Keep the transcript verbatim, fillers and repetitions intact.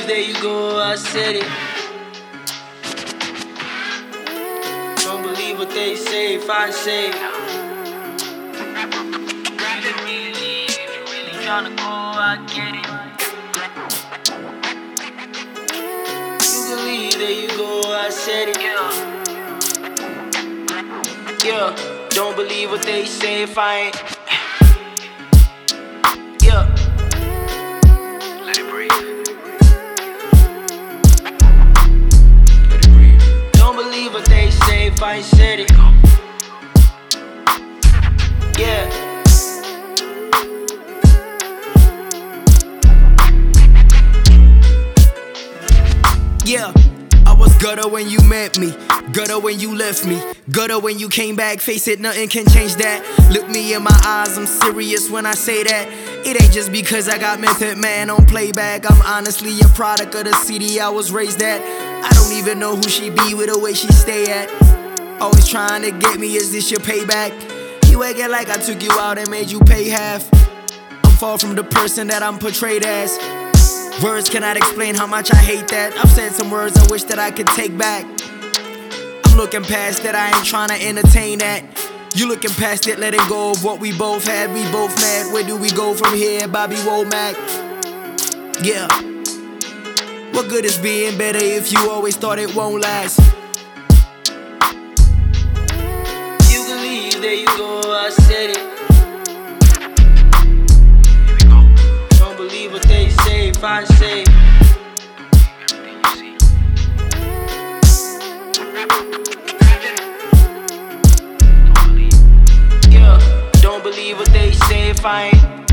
believe, there you go, I said it. Don't believe what they say, if I say. Tryna go, I get it. You believe, there you go, I said it. Yeah. Yeah, don't believe what they say if I ain't. Yeah. Let it breathe. Let it breathe. Don't believe what they say if I ain't said it. Yeah. Yeah, I was gutter when you met me, gutter when you left me, gutter when you came back. Face it, nothing can change that. Look me in my eyes, I'm serious when I say that. It ain't just because I got Method Man on playback. I'm honestly a product of the city I was raised at. I don't even know who she be with the way she stay at. Always trying to get me, is this your payback? You acting like I took you out and made you pay half. I'm far from the person that I'm portrayed as. Words cannot explain how much I hate that. I've said some words I wish that I could take back. I'm looking past that, I ain't trying to entertain that. You looking past it, letting go of what we both had. We both mad, where do we go from here? Bobby Womack. Yeah. What good is being better if you always thought it won't last? You believe, there you go, I said it. Don't believe what they say if I say. Yeah, don't believe what they say if I ain't.